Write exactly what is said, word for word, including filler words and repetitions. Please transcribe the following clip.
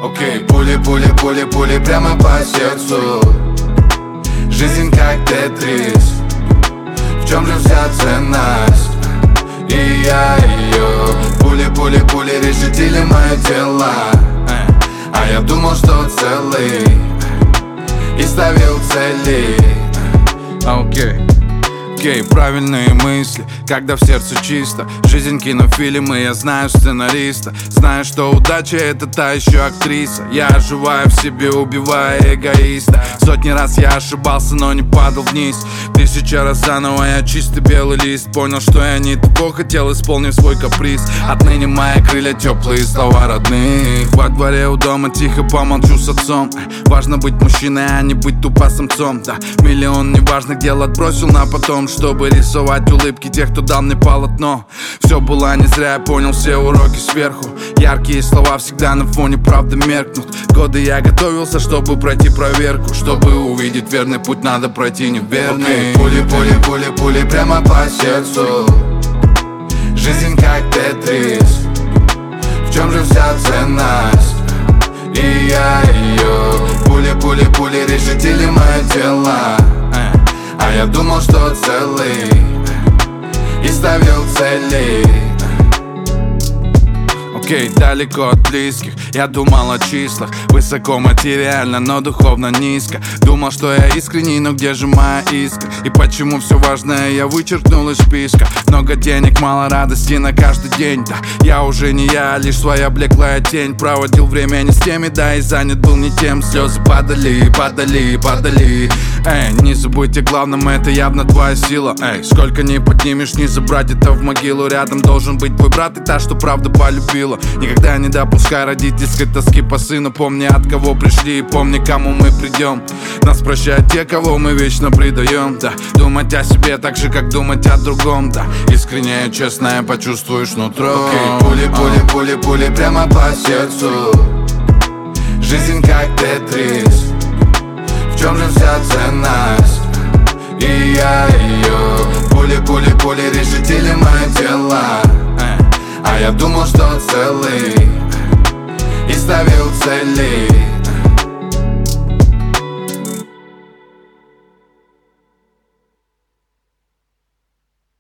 Окей, пули, пули, пули, пули прямо по сердцу. Жизнь как тетрис. В чем же вся ценность? И я ее. Пули, пули, пули решетили мое тело. А я думал, что целый и ставил цели. Окей okay. Окей, okay, правильные мысли, когда в сердце чисто. Жизнь кинофильмы, я знаю сценариста. Знаю, что удача — это та еще актриса. Я оживаю в себе, убивая эгоиста. Сотни раз я ошибался, но не падал вниз. Тысяча раз заново я чистый белый лист. Понял, что я не того хотел, исполнив свой каприз. Отныне мои крылья теплые, слова родных. Во дворе у дома тихо помолчу с отцом. Важно быть мужчиной, а не быть тупо самцом. Да, миллион неважных дел отбросил на потом, чтобы рисовать улыбки тех, кто дал мне полотно. Все было не зря, я понял все уроки сверху. Яркие слова всегда на фоне правды меркнут. Годы я готовился, чтобы пройти проверку. Чтобы увидеть верный путь, надо пройти неверный. Okay. Пули, пули, пули, пули прямо по сердцу. Жизнь как тетрис. В чем же вся ценность? И я ее. Пули, пули, пули решетили мое тело. А я думал, что целый и ставил цели. Окей, okay, далеко от близких. Я думал о числах. Высоко материально, но духовно низко. Думал, что я искренний, но где же моя искра? И почему все важное я вычеркнул из списка? Много денег, мало радости на каждый день. Да, я уже не я, а лишь своя блеклая тень. Проводил время не с теми, да, и занят был не тем. Слезы падали, падали, падали. Эй, не забудьте, главным это явно твоя сила. Эй, сколько ни поднимешь, не забрать это в могилу. Рядом должен быть твой брат и та, что правда полюбила. Никогда не допускай родительской тоски по сыну. Помни, от кого пришли, и помни, кому мы придем. Нас прощают те, кого мы вечно предаем. Да, думать о себе так же, как думать о другом. Да, искренне, честно, почувствуешь нутро. Okay. Пули, пули, пули, пули прямо по сердцу. Жизнь как тетрис. В чем же вся ценность? И я ее. Пули, пули, пули решетили мое тело. А я думал, что целый и ставил цели.